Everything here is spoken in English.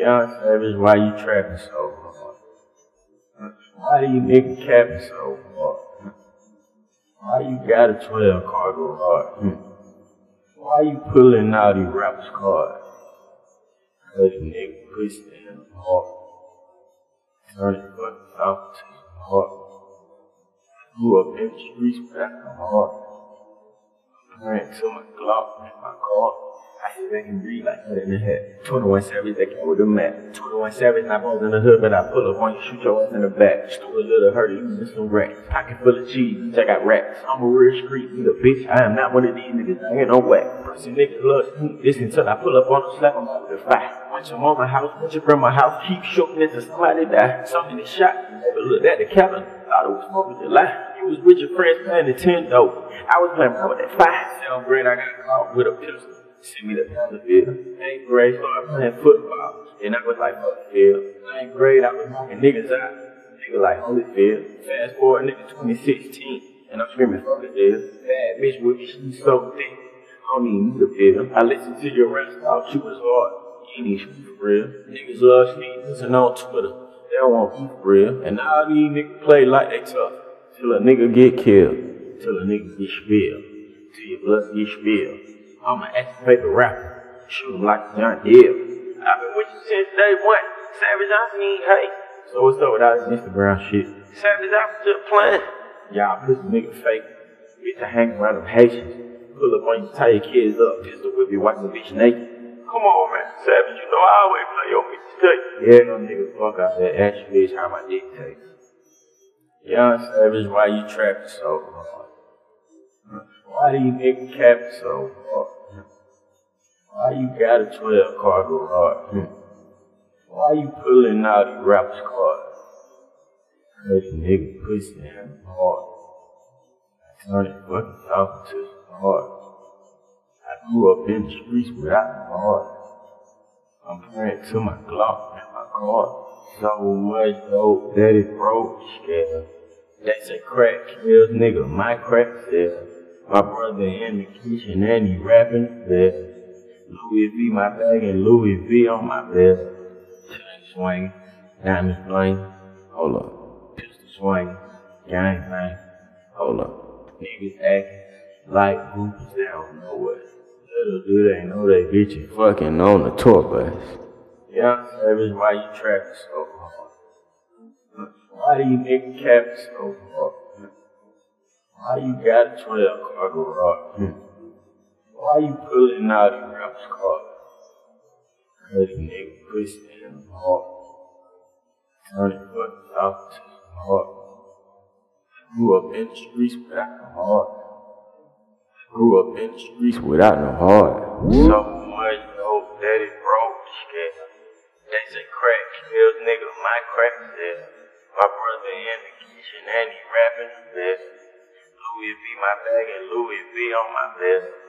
Young Savage, why you trapping so hard? Why do you niggas capping so hard? Why you got a 12 car garage? Why you pulling out these rappers' cards? Cause you niggas pussy in the heart. Turn it fucking off to the heart. Grew up in the streets without no heart. Praying to my Glock in my car. I hit back and breathe like that in the head. 21 Savage, that came with the map. 21 Savage, and I was in the hood, but I pull up on you, shoot your ass in the back. Stole a little hurt, you miss some racks. Pocket full of cheese, check out racks. I'm a real street nigga, bitch. I am not one of these niggas, I ain't no whack. Pussy niggas love this until I pull up on them, slap them out with a fight. Once your mama house, once your grandma house, keep shooting until somebody die. So many shots, never looked at the calendar, thought it was smoking your life. You was with your friends playing Nintendo. I was playing with that 5-7 grade, I got caught with a pistol. Send me the field. 8th grade, started playing football. And I was like, fuck the field. 9th grade, I was knocking niggas out. Nigga like Holyfield. Fast forward, nigga 2016. And I'm screaming, fuck the field. Bad bitch with me, she's so thick. I don't even need the field. I listened to your rap, thought you was hard. You ain't even for real. Niggas love sneak, listen on Twitter. They don't want you for real. And all these niggas play like they tough. Till a nigga get killed. Till a nigga get spilled. Till your blood get spilled. I'm an action paper rapper. Shoot him like John Deere. I've been with you since day one. Savage, I need hate. So what's up with all this Instagram shit? Savage, I was just playing. Y'all pussy nigga fake. Bitch, I hang around them Haitians. Pull up on you, tie your kids up. Pistol whip you, wipe the bitch naked. Come on, man. Savage, you know I always play your mixtape. Yeah, them niggas fuck out that action bitch, how my dick tastes. Young Savage, why you trapping so hard? Why do you niggas capping so hard? Why you got a 12 car garage? Why you pulling out these rappers' cards? Cause you niggas pussy in the heart. I turn it fucking off to the heart. I grew up in the streets without no heart. I'm praying to my Glock in my car. So much dope that it broke scale. They say crack kills, nigga, my crack sell. My brother in the kitchen and he rapping there. Louis V my bag and Louis V on my belt. Chain swing, diamond flame, hold up. Pistol swing, gang bang, hold up. Niggas acting like groupies, they don't know what. Little do they know they get you fucking on the tour bus. Young Savage, why you trapping so hard? Why do you niggas capping so hard? Why you got a 12 car garage? Why you pulling out these rappers' cards? Cause you niggas pussy in the heart. Turn it fucking off to the heart. Grew up in the streets without no heart. Grew up in the streets without no heart. So much dope that it broke scale. They say crack kills, nigga, my crack sell. My brother in the kitchen and he rapping there. Louis V my bag and Louis V on my belt.